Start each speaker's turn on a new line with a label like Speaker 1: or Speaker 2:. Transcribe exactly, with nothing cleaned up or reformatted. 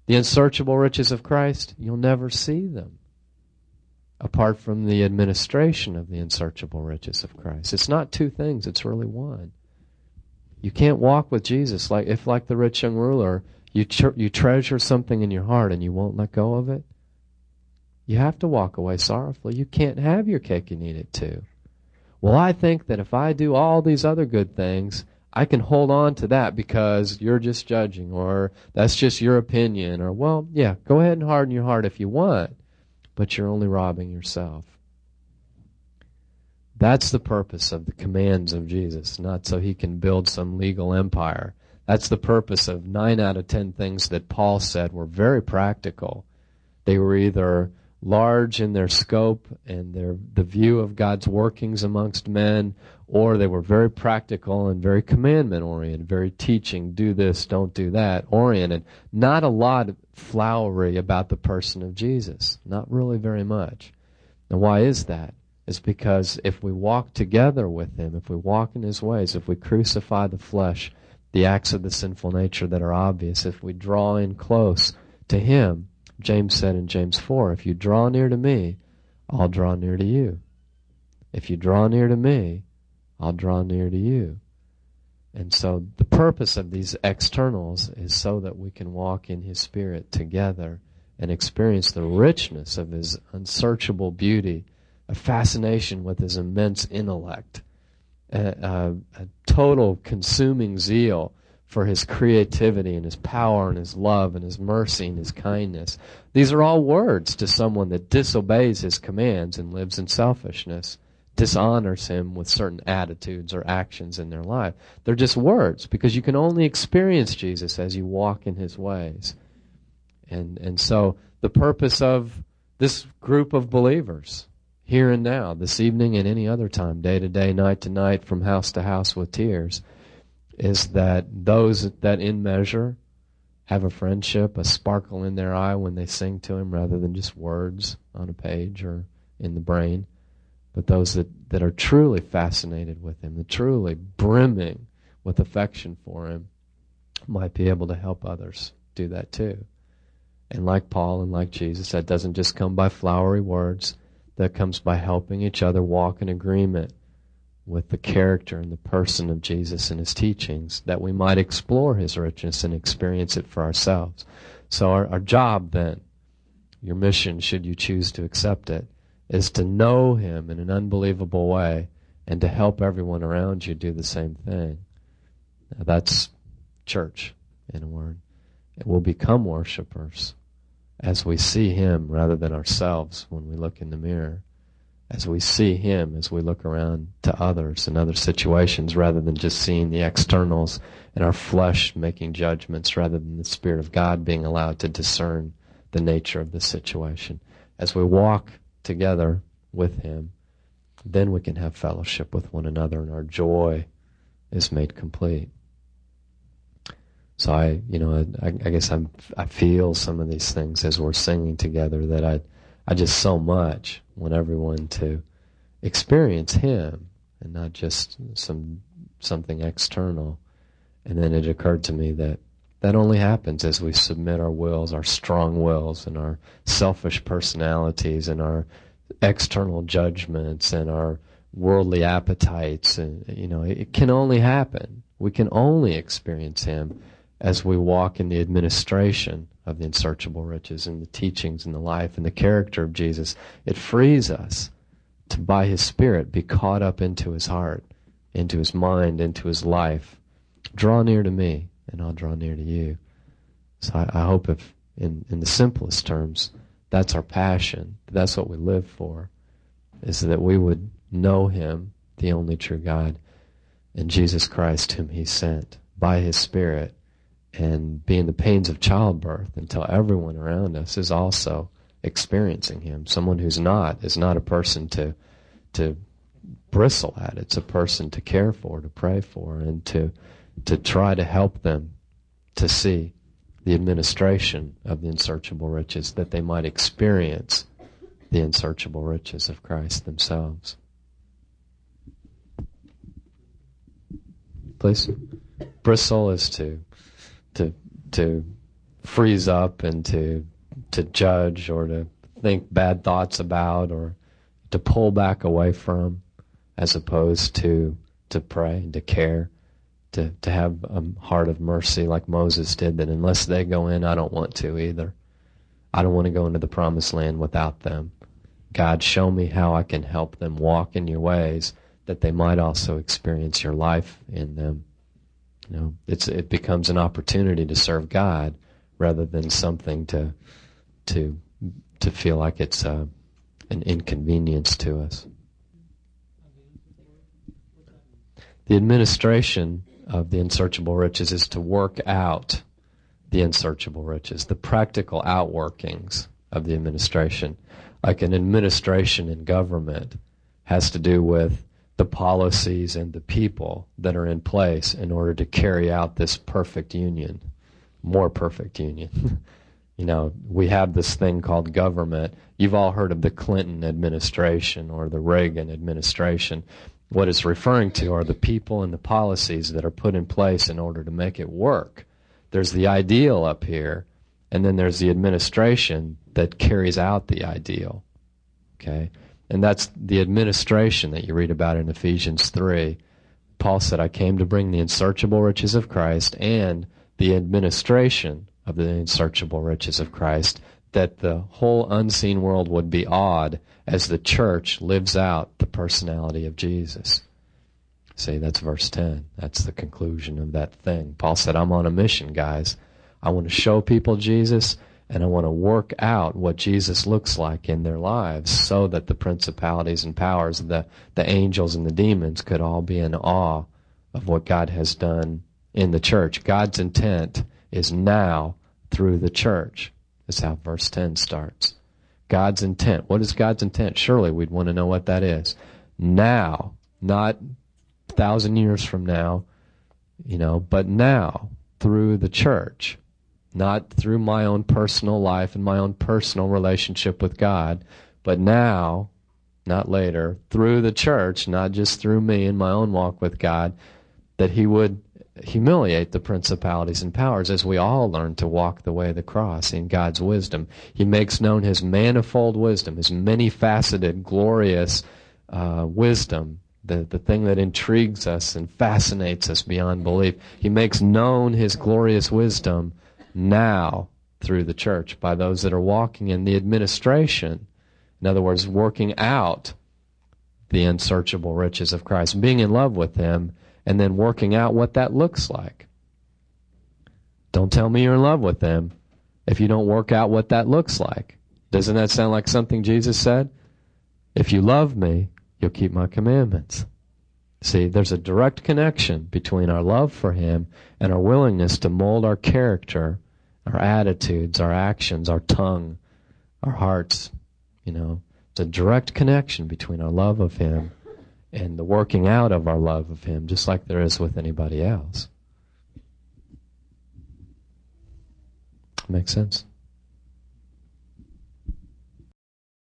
Speaker 1: The unsearchable riches of Christ, you'll never see them apart from the administration of the unsearchable riches of Christ. It's not two things, it's really one. You can't walk with Jesus like if, like the rich young ruler, you tr- you treasure something in your heart and you won't let go of it. You have to walk away sorrowfully. You can't have your cake and eat it too. Well, I think that if I do all these other good things, I can hold on to that because you're just judging, or that's just your opinion, or, well, yeah, go ahead and harden your heart if you want, but you're only robbing yourself. That's the purpose of the commands of Jesus, not so he can build some legal empire. That's the purpose of nine out of ten things that Paul said were very practical. They were either large in their scope and their the view of God's workings amongst men, or they were very practical and very commandment-oriented, very teaching, do this, don't do that, oriented. Not a lot of flowery about the person of Jesus. Not really very much. Now, why is that? It's because if we walk together with him, if we walk in his ways, if we crucify the flesh, the acts of the sinful nature that are obvious, if we draw in close to him, James said in James four, if you draw near to me, I'll draw near to you. If you draw near to me, I'll draw near to you. And so the purpose of these externals is so that we can walk in his Spirit together and experience the richness of his unsearchable beauty, a fascination with his immense intellect, a, a, a total consuming zeal for his creativity and his power and his love and his mercy and his kindness. These are all words to someone that disobeys his commands and lives in selfishness, dishonors him with certain attitudes or actions in their life. They're just words because you can only experience Jesus as you walk in his ways. And, and so the purpose of this group of believers, here and now, this evening and any other time, day to day, night to night, from house to house with tears, is that those that in measure have a friendship, a sparkle in their eye when they sing to him rather than just words on a page or in the brain, but those that, that are truly fascinated with him, that truly brimming with affection for him, might be able to help others do that too. And like Paul and like Jesus, that doesn't just come by flowery words, that comes by helping each other walk in agreement with the character and the person of Jesus and his teachings, that we might explore his richness and experience it for ourselves. So our, our job then, your mission, should you choose to accept it, is to know him in an unbelievable way and to help everyone around you do the same thing. Now that's church, in a word. It will become worshipers as we see him rather than ourselves when we look in the mirror. As we see him, as we look around to others and other situations, rather than just seeing the externals and our flesh making judgments, rather than the Spirit of God being allowed to discern the nature of the situation. As we walk together with him, then we can have fellowship with one another and our joy is made complete. So I, you know, I, I guess I'm, I feel some of these things as we're singing together, that I, I just so much want everyone to experience him and not just some something external. And then it occurred to me that that only happens as we submit our wills, our strong wills, and our selfish personalities, and our external judgments, and our worldly appetites. And you know, it can only happen. We can only experience him as we walk in the administration of the unsearchable riches and the teachings and the life and the character of Jesus. It frees us to, by his Spirit, be caught up into his heart, into his mind, into his life. Draw near to me, and I'll draw near to you. So I, I hope if, in, in the simplest terms, that's our passion, that's what we live for, is that we would know him, the only true God, and Jesus Christ whom he sent by his Spirit, and be in the pains of childbirth until everyone around us is also experiencing him. Someone who's not is not a person to to bristle at. It's a person to care for, to pray for, and to to try to help them to see the administration of the unsearchable riches, that they might experience the unsearchable riches of Christ themselves. Please. Bristle is to to to freeze up and to to judge or to think bad thoughts about or to pull back away from, as opposed to to pray and to care, to, to have a heart of mercy like Moses did, that unless they go in, I don't want to either. I don't want to go into the promised land without them. God, show me how I can help them walk in your ways, that they might also experience your life in them. You know, it's it becomes an opportunity to serve God rather than something to to to feel like it's uh, an inconvenience to us. The administration of the unsearchable riches is to work out the unsearchable riches, the practical outworkings of the administration. Like an administration in government has to do with the policies and the people that are in place in order to carry out this perfect union, more perfect union. You know, we have this thing called government. You've all heard of the Clinton administration or the Reagan administration. What it's referring to are the people and the policies that are put in place in order to make it work. There's the ideal up here, and then there's the administration that carries out the ideal. Okay? And that's the administration that you read about in Ephesians three. Paul said, I came to bring the unsearchable riches of Christ and the administration of the unsearchable riches of Christ, that the whole unseen world would be awed as the church lives out the personality of Jesus. See, that's verse ten. That's the conclusion of that thing. Paul said, I'm on a mission, guys. I want to show people Jesus, and I want to work out what Jesus looks like in their lives so that the principalities and powers, the, the angels and the demons could all be in awe of what God has done in the church. God's intent is now through the church. That's how verse ten starts. God's intent. What is God's intent? Surely we'd want to know what that is. Now, not a thousand years from now, you know, but now through the church. Not through my own personal life and my own personal relationship with God, but now, not later, through the church, not just through me and my own walk with God, that He would humiliate the principalities and powers as we all learn to walk the way of the cross in God's wisdom. He makes known His manifold wisdom, His many-faceted, glorious uh, wisdom, the, the thing that intrigues us and fascinates us beyond belief. He makes known His glorious wisdom now through the church by those that are walking in the administration. In other words, working out the unsearchable riches of Christ, being in love with Him, and then working out what that looks like. Don't tell me you're in love with Him if you don't work out what that looks like. Doesn't that sound like something Jesus said? If you love me, you'll keep my commandments. See, there's a direct connection between our love for Him and our willingness to mold our character, our attitudes, our actions, our tongue, our hearts. You know, it's a direct connection between our love of Him and the working out of our love of Him, just like there is with anybody else. Make sense?